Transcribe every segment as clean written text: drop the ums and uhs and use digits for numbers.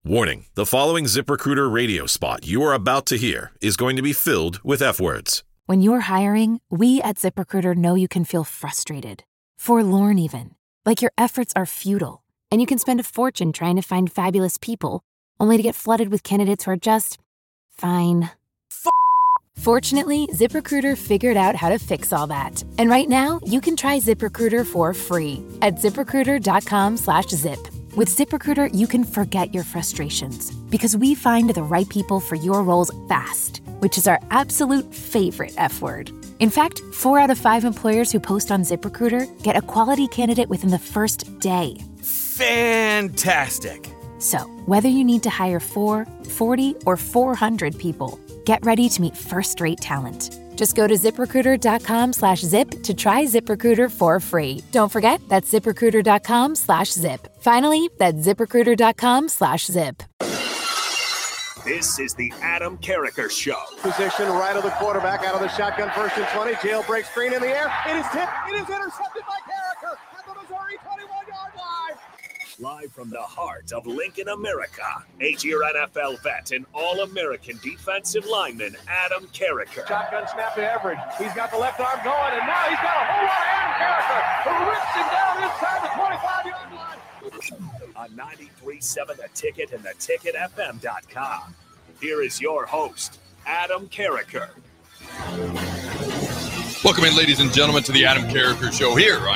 Warning, the following ZipRecruiter radio spot you are about to hear is going to be filled with F-words. When you're hiring, we at ZipRecruiter know you can feel frustrated, forlorn even, like your efforts are futile, and you can spend a fortune trying to find fabulous people, only to get flooded with candidates who are just fine. Fortunately, ZipRecruiter figured out how to fix all that. And right now, you can try ZipRecruiter for free at ZipRecruiter.com/zip. With ZipRecruiter, you can forget your frustrations because we find the right people for your roles fast, which is our absolute favorite F word. In fact, 4 out of 5 employers who post on ZipRecruiter get a quality candidate within the first day. Fantastic. So, whether you need to hire 4, 40, or 400 people, get ready to meet first-rate talent. Just go to ZipRecruiter.com/zip to try ZipRecruiter for free. Don't forget, that's ZipRecruiter.com/zip. Finally, that's ZipRecruiter.com/zip. This is the Adam Carriker Show. Position right of the quarterback, out of the shotgun, 1st and 20. Jailbreak screen in the air. It is tipped. It is intercepted by Carriker at the Missouri 21-yard line. Live from the heart of Lincoln, America, 8-year NFL vet and All-American defensive lineman Adam Carriker. Shotgun snap to Everett. He's got the left arm going, and now he's got a whole lot of Adam Carriker who rips him down inside the 25-yard line. On 93.7 The Ticket and theticketfm.com. Here is your host, Adam Carriker. Welcome in, ladies and gentlemen, to the Adam Carriker Show here on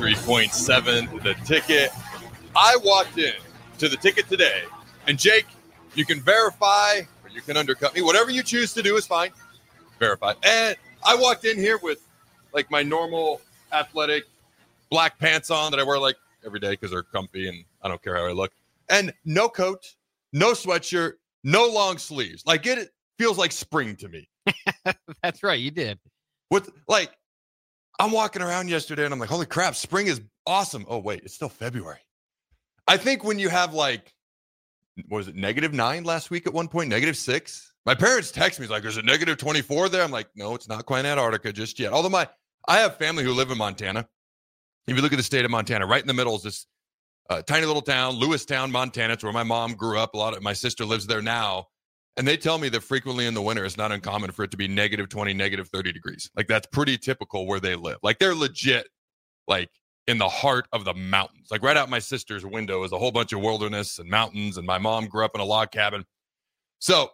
93.7 The Ticket. I walked in to The Ticket today, and Jake, you can verify or you can undercut me. Whatever you choose to do is fine. Verify. And I walked in here with like my normal athletic black pants on that I wear like every day because they're comfy and I don't care how I look. And no coat, no sweatshirt, no long sleeves. Like it feels like spring to me. That's right, you did. With like, I'm walking around yesterday and I'm like, holy crap, spring is awesome. Oh, wait, it's still February. I think when you have like, what was it, -9 last week at one point, -6? My parents text me, like, there's a -24 there. I'm like, no, it's not quite Antarctica just yet. Although I have family who live in Montana. If you look at the state of Montana, right in the middle is this tiny little town, Lewistown, Montana. It's where my mom grew up. My sister lives there now. And they tell me that frequently in the winter, it's not uncommon for it to be -20, -30 degrees. Like that's pretty typical where they live. Like they're legit, like in the heart of the mountains. Like right out my sister's window is a whole bunch of wilderness and mountains. And my mom grew up in a log cabin. So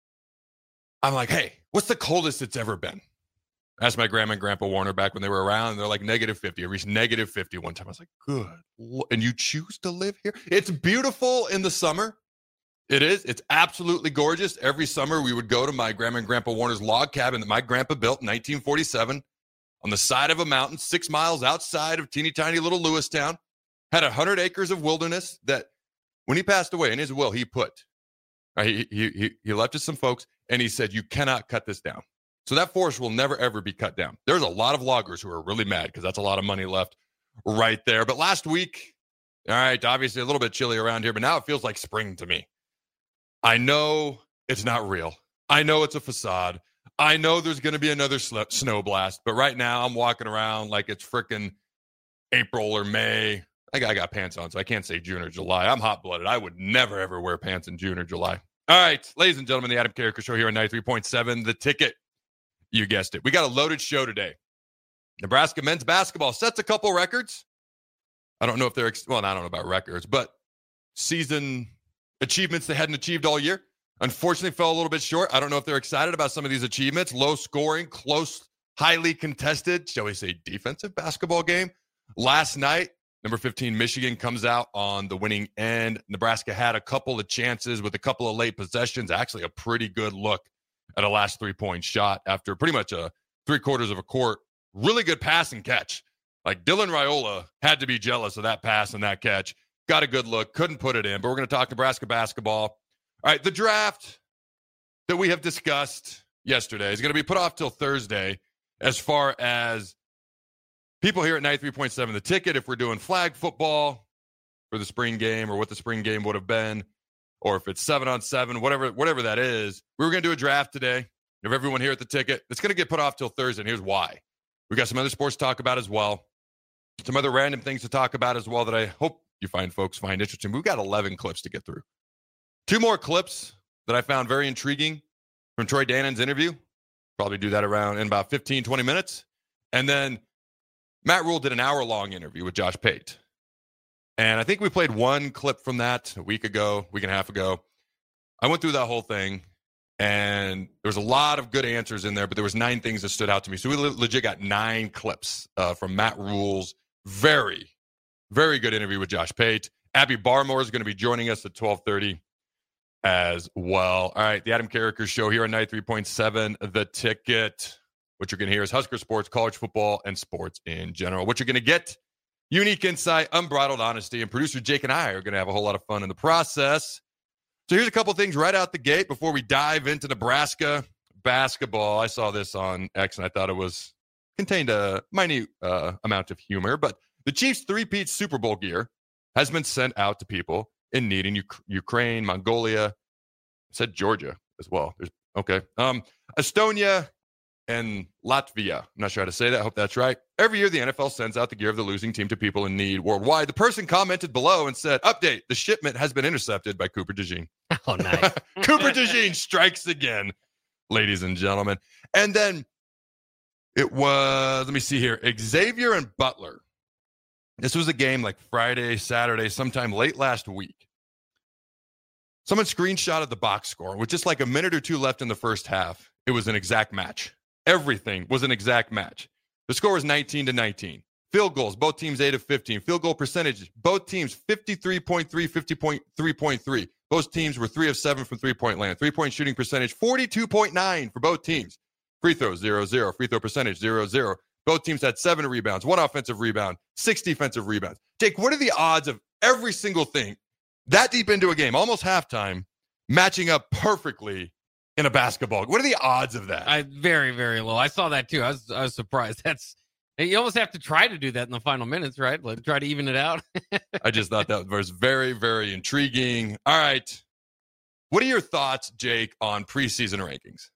I'm like, hey, what's the coldest it's ever been? I asked my grandma and grandpa Warner back when they were around, and they're like -50. I reached -50 one time. I was like, good. And you choose to live here? It's beautiful in the summer. It is. It's absolutely gorgeous. Every summer we would go to my grandma and grandpa Warner's log cabin that my grandpa built in 1947 on the side of a mountain, 6 miles outside of teeny tiny little Lewistown. Had 100 acres of wilderness that when he passed away in his will, he put, he left us some folks and he said, you cannot cut this down. So that forest will never, ever be cut down. There's a lot of loggers who are really mad because that's a lot of money left right there. But last week, all right, obviously a little bit chilly around here, but now it feels like spring to me. I know it's not real. I know it's a facade. I know there's going to be another snow blast, but right now I'm walking around like it's freaking April or May. I got pants on, so I can't say June or July. I'm hot-blooded. I would never, ever wear pants in June or July. All right, ladies and gentlemen, the Adam Carriker Show here on 93.7 The Ticket. You guessed it. We got a loaded show today. Nebraska men's basketball sets a couple records. I don't know if they're, I don't know about records, but season achievements they hadn't achieved all year. Unfortunately, fell a little bit short. I don't know if they're excited about some of these achievements. Low scoring, close, highly contested, shall we say, defensive basketball game. Last night, number 15, Michigan comes out on the winning end. Nebraska had a couple of chances with a couple of late possessions. Actually, a pretty good look at a last 3-point shot after pretty much a 3/4 of a court. Really good pass and catch. Like Dylan Raiola had to be jealous of that pass and that catch. Got a good look, couldn't put it in. But we're going to talk Nebraska basketball. All right, the draft that we have discussed yesterday is going to be put off till Thursday as far as people here at 93.7 The Ticket, if we're doing flag football for the spring game or what the spring game would have been, or if it's 7-on-7, whatever that is. We were going to do a draft today of everyone here at The Ticket. It's going to get put off till Thursday, and here's why. We got some other sports to talk about as well. Some other random things to talk about as well that I hope you folks find interesting. We've got 11 clips to get through. 2 more clips that I found very intriguing from Troy Dannon's interview. Probably do that around in about 15, 20 minutes. And then Matt Rule did an hour-long interview with Josh Pate. And I think we played 1 clip from that a week and a half ago. I went through that whole thing, and there was a lot of good answers in there, but there was 9 things that stood out to me. So we legit got 9 clips from Matt Rule's very, very good interview with Josh Pate. Abby Barmore is going to be joining us at 12:30 as well. All right, the Adam Carricker Show here on 93.7 The Ticket. What you're going to hear is Husker sports, college football, and sports in general. What you're going to get, unique insight, unbridled honesty, and producer Jake and I are going to have a whole lot of fun in the process. So here's a couple things right out the gate before we dive into Nebraska basketball. I saw this on X, and I thought it contained a minute amount of humor, but the Chiefs' three-peat Super Bowl gear has been sent out to people in need in Ukraine, Mongolia, I said Georgia as well. Estonia, and Latvia. I'm not sure how to say that. I hope that's right. Every year, the NFL sends out the gear of the losing team to people in need worldwide. The person commented below and said, update, the shipment has been intercepted by Cooper DeJean. Oh, nice. Cooper DeJean strikes again, ladies and gentlemen. And then it was, let me see here, Xavier and Butler. This was a game like Friday, Saturday, sometime late last week. Someone screenshotted the box score with just like a minute or 2 left in the first half. It was an exact match. Everything was an exact match. The score was 19-19. Field goals, both teams 8 of 15. Field goal percentage, both teams 53.3, 50.3.3. Both teams were 3 of 7 from three-point land. Three-point shooting percentage, 42.9 for both teams. Free throws, 0-0. Free throw percentage, 0-0. Both teams had 7 rebounds, 1 offensive rebound, 6 defensive rebounds. Jake, what are the odds of every single thing that deep into a game, almost halftime, matching up perfectly in a basketball? What are the odds of that? Very, very low. I saw that too. I was surprised. You almost have to try to do that in the final minutes, right? Try to even it out. I just thought that was very, very intriguing. All right. What are your thoughts, Jake, on preseason rankings?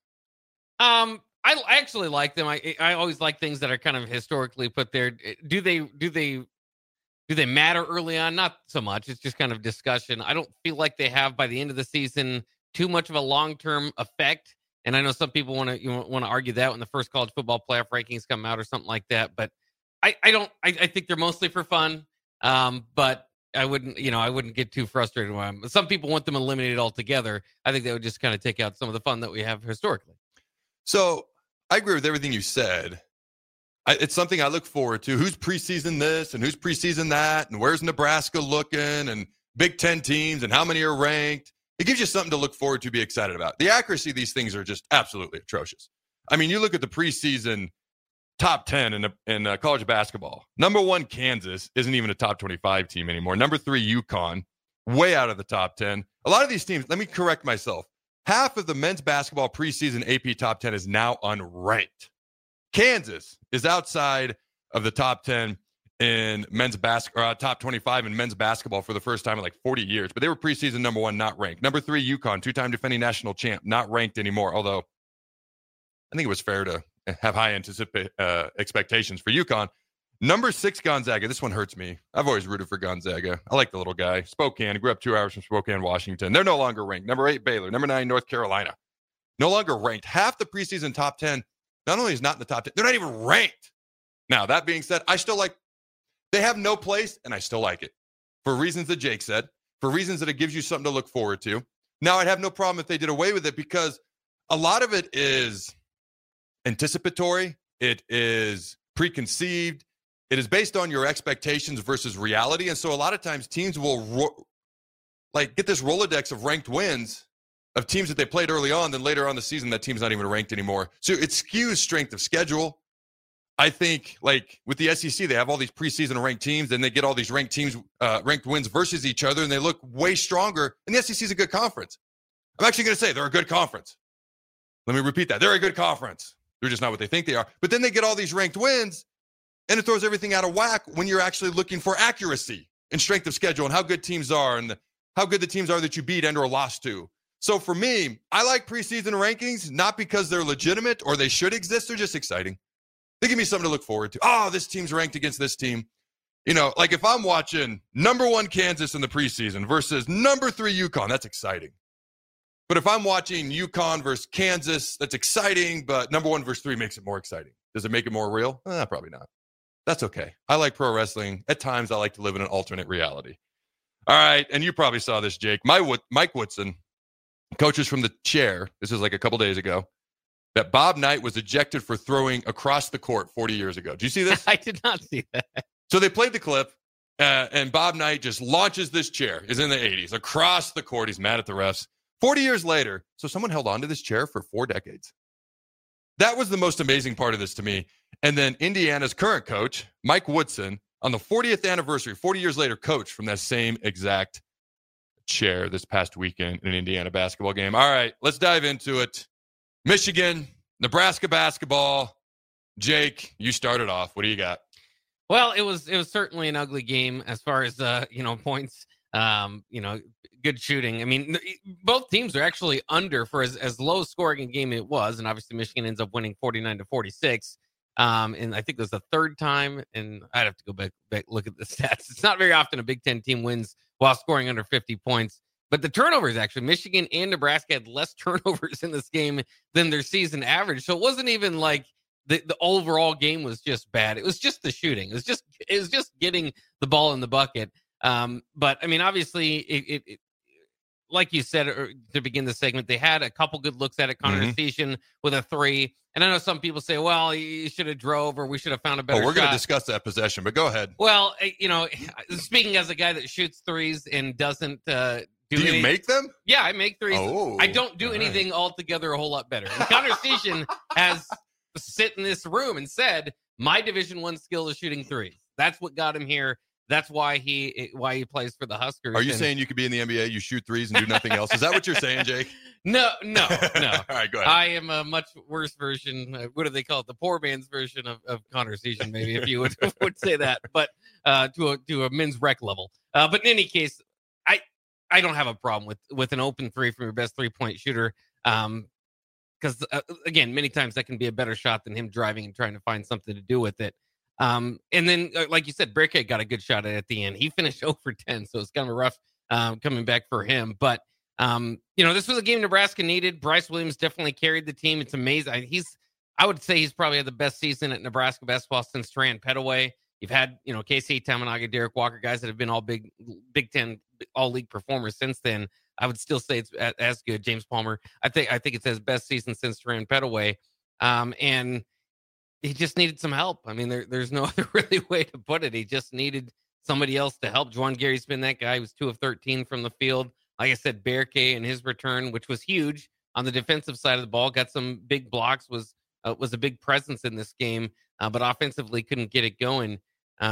I actually like them. I always like things that are kind of historically put there. Do they matter early on? Not so much. It's just kind of discussion. I don't feel like they have by the end of the season too much of a long-term effect. And I know some people want to argue that when the first college football playoff rankings come out or something like that. But I don't. I think they're mostly for fun. But I wouldn't get too frustrated with them. Some people want them eliminated altogether. I think that would just kind of take out some of the fun that we have historically. So I agree with everything you said. It's something I look forward to. Who's preseason this and who's preseason that, and where's Nebraska looking, and Big Ten teams and how many are ranked. It gives you something to look forward to, be excited about. The accuracy of these things are just absolutely atrocious. I mean, you look at the preseason top 10 in college basketball. Number 1, Kansas isn't even a top 25 team anymore. Number 3, UConn, way out of the top 10. A lot of these teams, let me correct myself. Half of the men's basketball preseason AP top 10 is now unranked. Kansas is outside of the top 10 in men's basketball, top 25 in men's basketball for the first time in like 40 years. But they were preseason number 1, not ranked. Number 3, UConn, 2-time defending national champ, not ranked anymore. Although I think it was fair to have high expectations for UConn. Number 6, Gonzaga. This one hurts me. I've always rooted for Gonzaga. I like the little guy. Spokane. Grew up 2 hours from Spokane, Washington. They're no longer ranked. Number 8, Baylor. Number 9, North Carolina. No longer ranked. Half the preseason top 10 not only is not in the top 10, they're not even ranked. Now, that being said, I still like, they have no place, and I still like it. For reasons that Jake said, for reasons that it gives you something to look forward to. Now, I'd have no problem if they did away with it, because a lot of it is anticipatory. It is preconceived. It is based on your expectations versus reality. And so a lot of times teams will get this Rolodex of ranked wins of teams that they played early on, then later on the season, that team's not even ranked anymore. So it skews strength of schedule. I think, like with the SEC, they have all these preseason ranked teams, then they get all these ranked teams, ranked wins versus each other, and they look way stronger. And the SEC is a good conference. I'm actually going to say they're a good conference. Let me repeat that. They're a good conference. They're just not what they think they are. But then they get all these ranked wins, and it throws everything out of whack when you're actually looking for accuracy and strength of schedule and how good teams are and how good the teams are that you beat and or lost to. So for me, I like preseason rankings, not because they're legitimate or they should exist. They're just exciting. They give me something to look forward to. Oh, this team's ranked against this team. You know, like if I'm watching number 1 Kansas in the preseason versus number 3 UConn, that's exciting. But if I'm watching UConn versus Kansas, that's exciting, but number 1 versus 3 makes it more exciting. Does it make it more real? Probably not. That's okay. I like pro wrestling. At times, I like to live in an alternate reality. All right, and you probably saw this, Jake. Mike Woodson, coaches from the chair, this is like a couple days ago, that Bob Knight was ejected for throwing across the court 40 years ago. Do you see this? I did not see that. So they played the clip, and Bob Knight just launches this chair. Is in the 80s, across the court. He's mad at the refs. 40 years later, so someone held on to this chair for 4 decades. That was the most amazing part of this to me. And then Indiana's current coach, Mike Woodson, on the 40th anniversary, 40 years later, coached from that same exact chair this past weekend in an Indiana basketball game. All right, let's dive into it. Michigan, Nebraska basketball. Jake, you started off. What do you got? Well, it was certainly an ugly game as far as points. Good shooting. I mean, both teams are actually under for as low scoring a game it was, and obviously Michigan ends up winning 49-46. And I think it was the third time, and I'd have to go back look at the stats. It's not very often a Big Ten team wins while scoring under 50 points. But the turnovers, actually, Michigan and Nebraska had less turnovers in this game than their season average. So it wasn't even like the overall game was just bad. It was just the shooting. It was just getting the ball in the bucket. But I mean, obviously, it like you said to begin the segment, they had a couple good looks at it. Connor Station with a 3. And I know some people say, well, you should have drove or we should have found a better shot. We're going to discuss that possession, but go ahead. Well, speaking as a guy that shoots threes and doesn't do you make them? Yeah, I make threes. Oh, I don't do anything altogether a whole lot better. And Connor Station has sit in this room and said, my Division I skill is shooting threes. That's what got him here. That's why he plays for the Huskers. Are you saying you could be in the NBA, you shoot threes and do nothing else? Is that what you're saying, Jake? No. All right, go ahead. I am a much worse version. What do they call it? The poor man's version of Connor Station, maybe, if you would say that. But to a men's rec level. But in any case, I don't have a problem with an open 3 from your best 3-point shooter. Because, again, many times that can be a better shot than him driving and trying to find something to do with it. And then, like you said, Burkhead got a good shot at the end. He finished 0 for 10, so it's kind of rough coming back for him. But, this was a game Nebraska needed. Bryce Williams definitely carried the team. It's amazing. I would say he's probably had the best season at Nebraska basketball since Tran Petaway. You've had, Casey Tamanaga, Derek Walker, guys that have been all Big Ten, all league performers since then. I would still say it's as good. James Palmer, I think it's his best season since Tran Petaway. And he just needed some help. I mean, there's no other really way to put it. He just needed somebody else to help. Juwan Gary's been that guy. He was 2 of 13 from the field. Like I said, Berkay and his return, which was huge on the defensive side of the ball, got some big blocks, was a big presence in this game, but offensively couldn't get it going.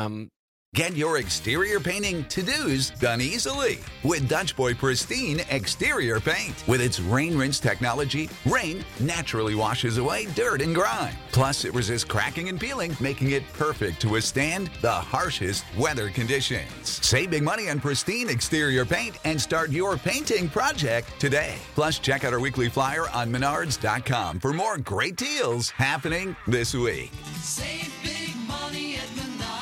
Get your exterior painting to-dos done easily with Dutch Boy Pristine Exterior Paint. With its rain rinse technology, rain naturally washes away dirt and grime. Plus, it resists cracking and peeling, making it perfect to withstand the harshest weather conditions. Save big money on Pristine Exterior Paint and start your painting project today. Plus, check out our weekly flyer on Menards.com for more great deals happening this week. Save big money at Menards.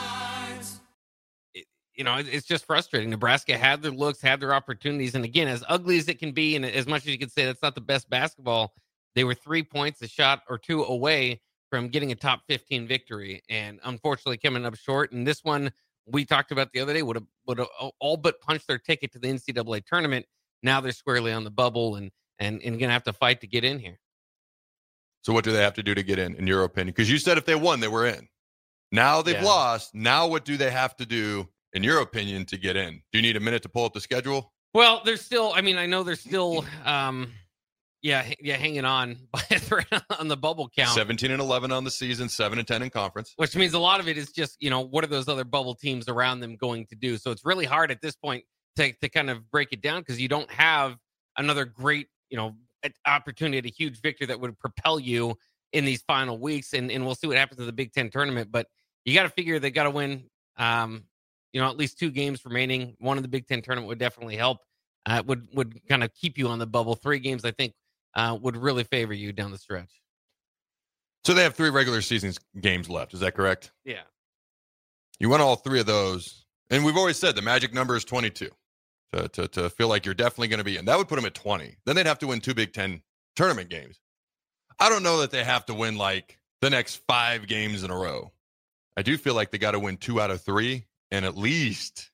It's just frustrating. Nebraska had their looks, had their opportunities. And again, as ugly as it can be, and as much as you could say that's not the best basketball, they were 3 points, a shot or 2 away from getting a top 15 victory. And unfortunately coming up short. And this one we talked about the other day would have all but punched their ticket to the NCAA tournament. Now they're squarely on the bubble and going to have to fight to get in here. So what do they have to do to get in your opinion? Because you said if they won, they were in. Now they've lost. Now what do they have to do, in your opinion, to get in? Do you need a minute to pull up the schedule? Well, there's still, I know there's still, hanging on by a thread on the bubble count. 17-11 on the season, 7-10 in conference. Which means a lot of it is just, what are those other bubble teams around them going to do? So it's really hard at this point to kind of break it down because you don't have another great, opportunity at a huge victory that would propel you in these final weeks. And we'll see what happens to the Big Ten tournament. But you got to figure they got to win, at least 2 games remaining. One in the Big Ten tournament would definitely help. Would kind of keep you on the bubble. 3 games, I think, would really favor you down the stretch. So they have 3 regular season games left. Is that correct? Yeah. You won all 3 of those. And we've always said the magic number is 22. to feel like you're definitely going to be in. That would put them at 20. Then they'd have to win 2 Big Ten tournament games. I don't know that they have to win like the next 5 games in a row. I do feel like they got to win 2 out of 3 and at least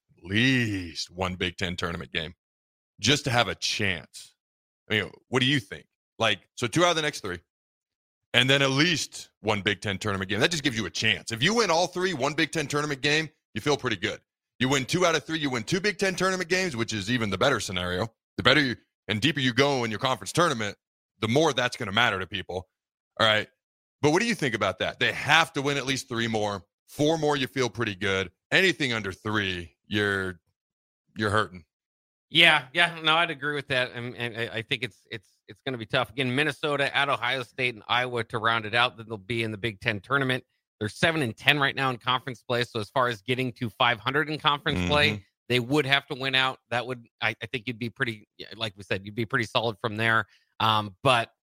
1 Big Ten tournament game just to have a chance. I mean, what do you think? Like, so 2 out of the next 3 and then at least 1 Big Ten tournament game. That just gives you a chance. If you win all 3, 1 Big Ten tournament game, you feel pretty good. You win 2 out of 3, you win 2 Big Ten tournament games, which is even the better scenario. The better you and deeper you go in your conference tournament, the more that's going to matter to people. All right. But what do you think about that? They have to win at least 3 more. 4 more, you feel pretty good. Anything under 3, you're hurting. Yeah, no, I'd agree with that, and I think it's going to be tough. Again, Minnesota, at Ohio State, and Iowa to round it out. Then they'll be in the Big Ten tournament. They're 7-10 right now in conference play. So as far as getting to 500 in conference play, they would have to win out. That would, I think, you'd be pretty, like we said, you'd be pretty solid from there. But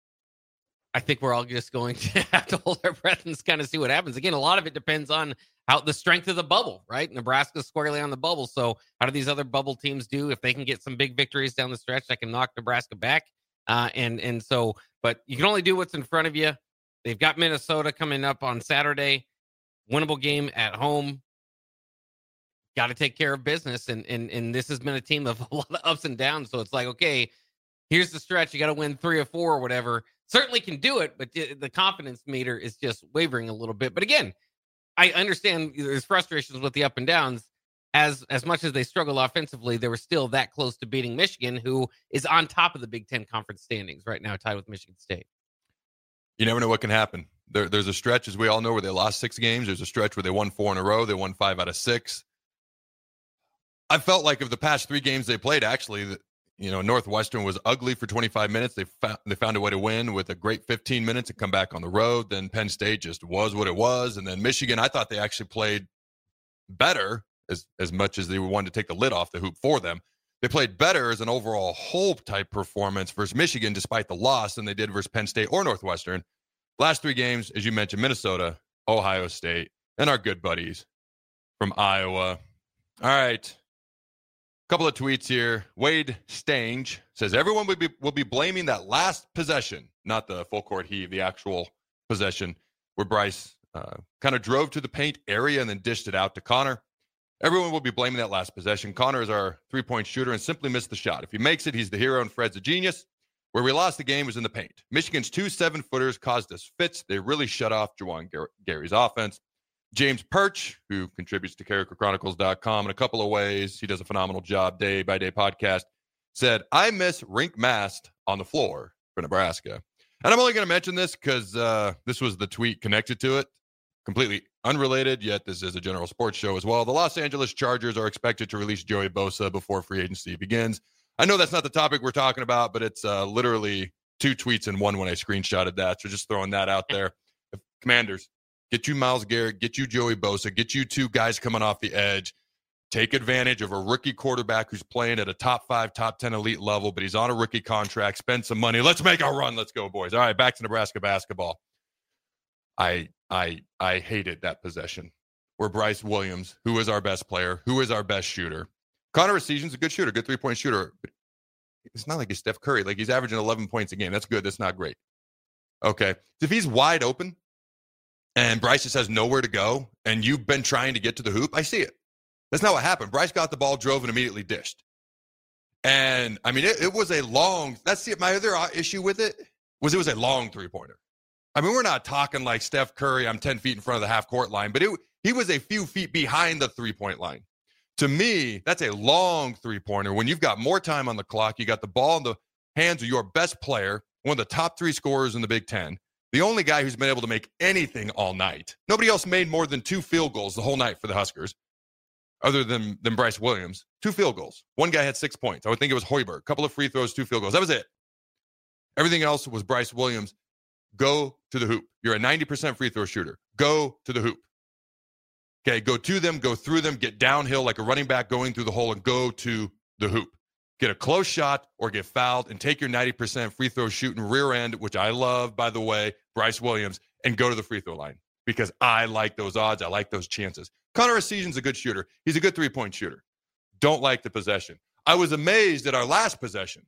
I think we're all just going to have to hold our breath and kind of see what happens. Again, a lot of it depends on how the strength of the bubble, right? Nebraska's squarely on the bubble. So how do these other bubble teams do? If they can get some big victories down the stretch, that can knock Nebraska back. And so, but you can only do what's in front of you. They've got Minnesota coming up on Saturday, winnable game at home. Got to take care of business. And this has been a team of a lot of ups and downs. So it's like, okay, here's the stretch. You got to win 3 or 4 or whatever. Certainly can do it, but the confidence meter is just wavering a little bit. But again, I understand there's frustrations with the up and downs. As much as they struggle offensively, they were still that close to beating Michigan, who is on top of the Big Ten conference standings right now, tied with Michigan State. You never know what can happen. There's a stretch, as we all know, where they lost 6 games. There's a stretch where they won 4 in a row. They won 5 out of 6. I felt like of the past 3 games they played, actually, that, Northwestern was ugly for 25 minutes. They found a way to win with a great 15 minutes and come back on the road. Then Penn State just was what it was. And then Michigan, I thought they actually played better as much as they wanted to take the lid off the hoop for them. They played better as an overall whole type performance versus Michigan, despite the loss, than they did versus Penn State or Northwestern. Last 3 games, as you mentioned, Minnesota, Ohio State, and our good buddies from Iowa. All right. Couple of tweets here. Wade Stange says everyone will be blaming that last possession, not the full court heave, the actual possession where Bryce kind of drove to the paint area and then dished it out to Connor. Everyone will be blaming that last possession. Connor is our 3-point shooter and simply missed the shot. If he makes it, he's the hero and Fred's a genius. Where we lost the game was in the paint. Michigan's 2 7-footers caused us fits. They really shut off Juwan Gary's offense. James Perch, who contributes to CharacterChronicles.com in a couple of ways, he does a phenomenal job, day-by-day podcast, said, I miss Rink Mast on the floor for Nebraska. And I'm only going to mention this because this was the tweet connected to it. Completely unrelated, yet this is a general sports show as well. The Los Angeles Chargers are expected to release Joey Bosa before free agency begins. I know that's not the topic we're talking about, but it's literally 2 tweets in one when I screenshotted that. So just throwing that out there. Commanders, get you Myles Garrett, get you Joey Bosa, get you 2 guys coming off the edge. Take advantage of a rookie quarterback who's playing at a top 5, top 10 elite level, but he's on a rookie contract. Spend some money. Let's make a run. Let's go, boys. All right, back to Nebraska basketball. I hated that possession where Bryce Williams, who is our best player, who is our best shooter. Connor Essegian's a good shooter, good 3-point shooter. But it's not like he's Steph Curry. Like, he's averaging 11 points a game. That's good. That's not great. Okay. If he's wide open and Bryce just has nowhere to go and you've been trying to get to the hoop, I see it. That's not what happened. Bryce got the ball, drove, and immediately dished. And, I mean, it was a long – that's my other issue with it was a long 3-pointer. I mean, we're not talking like Steph Curry, I'm 10 feet in front of the half-court line, but he was a few feet behind the 3-point line. To me, that's a long 3-pointer. When you've got more time on the clock, you got the ball in the hands of your best player, one of the top 3 scorers in the Big Ten, the only guy who's been able to make anything all night. Nobody else made more than 2 field goals the whole night for the Huskers, other than Bryce Williams. 2 field goals. One guy had 6 points. I would think it was Hoiberg. A couple of free throws, 2 field goals. That was it. Everything else was Bryce Williams. Go to the hoop. You're a 90% free throw shooter. Go to the hoop. Okay, go to them, go through them, get downhill like a running back going through the hole and go to the hoop. Get a close shot or get fouled and take your 90% free throw shooting rear end, which I love, by the way, Bryce Williams, and go to the free throw line because I like those odds. I like those chances. Connor Essegian's a good shooter. He's a good 3-point shooter. Don't like the possession. I was amazed at our last possession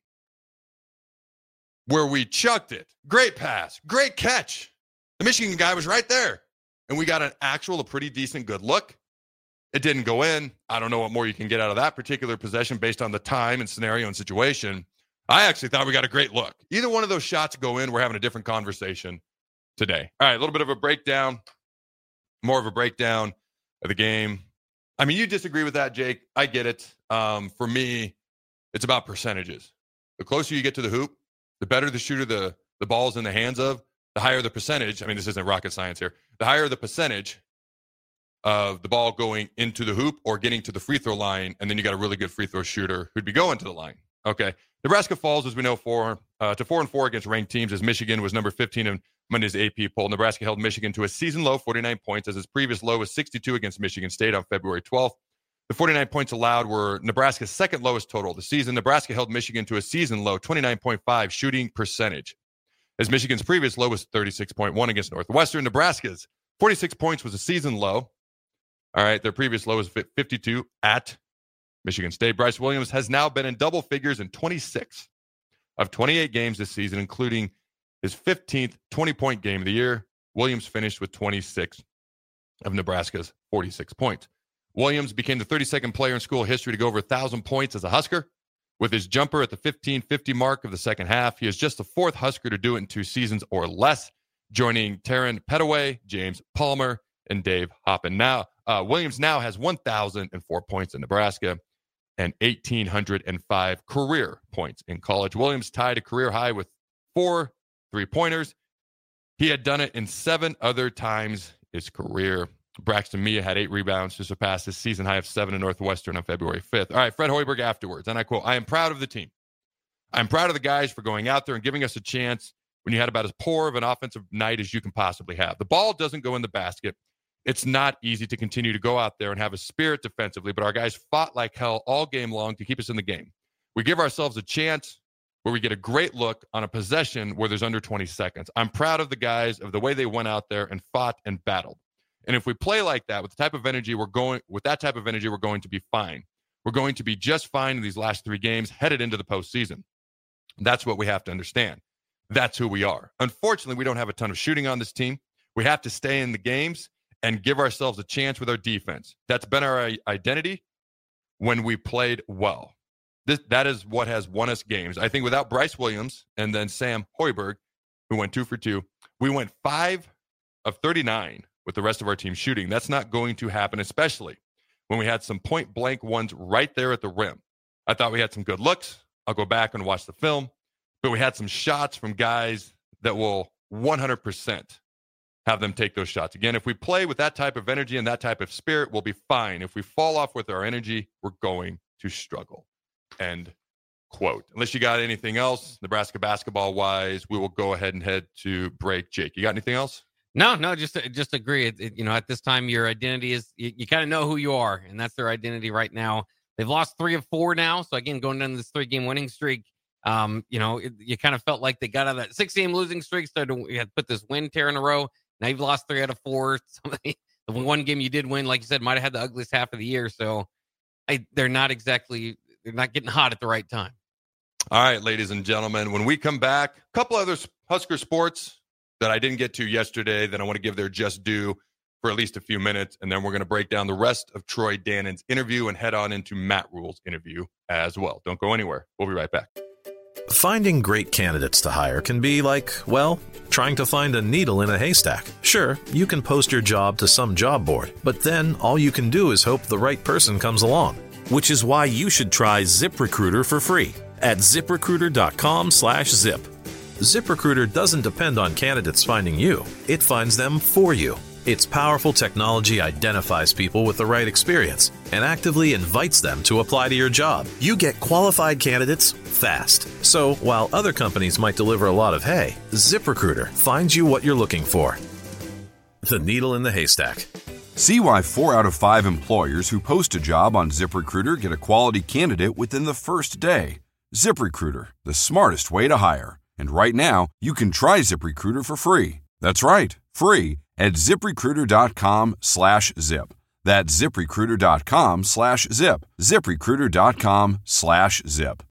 where we chucked it. Great pass, great catch. The Michigan guy was right there. And we got a pretty decent good look. It didn't go in. I don't know what more you can get out of that particular possession based on the time and scenario and situation. I actually thought we got a great look. Either one of those shots go in, we're having a different conversation today. All right, a little bit of a breakdown, more of a breakdown of the game. I mean, you disagree with that, Jake. I get it. For me, it's about percentages. The closer you get to the hoop, the better the shooter the ball's in the hands of, the higher the percentage. I mean, this isn't rocket science here. The higher the percentage of the ball going into the hoop or getting to the free throw line, and then you got a really good free throw shooter who'd be going to the line. Okay. Nebraska falls, as we know, 4-4 against ranked teams, as Michigan was number 15 in Monday's AP poll. Nebraska held Michigan to a season low, 49 points, as its previous low was 62 against Michigan State on February 12th. The 49 points allowed were Nebraska's second lowest total of the season. Nebraska held Michigan to a season low, 29.5 shooting percentage, as Michigan's previous low was 36.1 against Northwestern. Nebraska's 46 points was a season low. All right, their previous low was 52 at Michigan State. Bryce Williams has now been in double figures in 26 of 28 games this season, including his 15th 20-point game of the year. Williams finished with 26 of Nebraska's 46 points. Williams became the 32nd player in school history to go over 1,000 points as a Husker. With his jumper at the 15:50 mark of the second half, he is just the fourth Husker to do it in 2 seasons or less, joining Taryn Petaway, James Palmer, and Dave Hoppin. Now, Williams now has 1,004 points in Nebraska and 1,805 career points in college. Williams tied a career high with 4 3-pointers. He had done it in 7 other times his career. Braxton Mia had 8 rebounds to surpass his season high of 7 in Northwestern on February 5th. All right, Fred Hoiberg afterwards, and I quote, "I am proud of the team. I'm proud of the guys for going out there and giving us a chance when you had about as poor of an offensive night as you can possibly have. The ball doesn't go in the basket. It's not easy to continue to go out there and have a spirit defensively, but our guys fought like hell all game long to keep us in the game. We give ourselves a chance where we get a great look on a possession where there's under 20 seconds. I'm proud of the guys, of the way they went out there and fought and battled. And if we play like that, with the type of energy we're going to be fine. We're going to be just fine in these last 3 games headed into the postseason. That's what we have to understand. That's who we are. Unfortunately, we don't have a ton of shooting on this team. We have to stay in the games and give ourselves a chance with our defense. That's been our identity when we played well. That is what has won us games. I think without Bryce Williams and then Sam Hoiberg, who went 2 for 2, we went 5 of 39 with the rest of our team shooting. That's not going to happen, especially when we had some point-blank ones right there at the rim. I thought we had some good looks. I'll go back and watch the film. But we had some shots from guys that will 100% have them take those shots. Again, if we play with that type of energy and that type of spirit, we'll be fine. If we fall off with our energy, we're going to struggle. End quote. Unless you got anything else, Nebraska basketball-wise, we will go ahead and head to break. Jake, you got anything else? No, just agree. At this time, your identity is, you kind of know who you are, and that's their identity right now. They've lost 3 of 4 now. So again, going down this 3-game winning streak, you kind of felt like they got out of that 6-game losing streak, you had put this win tear in a row. Now you've lost 3 out of 4. The one game you did win, like you said, might have had the ugliest half of the year. So they're not getting hot at the right time. All right, ladies and gentlemen, when we come back, a couple other Husker sports that I didn't get to yesterday that I want to give their just due for at least a few minutes, and then we're going to break down the rest of Troy Dannon's interview and head on into Matt Rule's interview as well. Don't go anywhere. We'll be right back. Finding great candidates to hire can be like, well, trying to find a needle in a haystack. Sure, you can post your job to some job board, but then all you can do is hope the right person comes along. Which is why you should try ZipRecruiter for free at ZipRecruiter.com/zip. ZipRecruiter doesn't depend on candidates finding you. It finds them for you. Its powerful technology identifies people with the right experience and actively invites them to apply to your job. You get qualified candidates fast. So while other companies might deliver a lot of hay, ZipRecruiter finds you what you're looking for. The needle in the haystack. See why 4 out of 5 employers who post a job on ZipRecruiter get a quality candidate within the first day. ZipRecruiter, the smartest way to hire. And right now, you can try ZipRecruiter for free. That's right, free at ZipRecruiter.com/zip. That's ZipRecruiter.com/zip. ZipRecruiter.com/zip.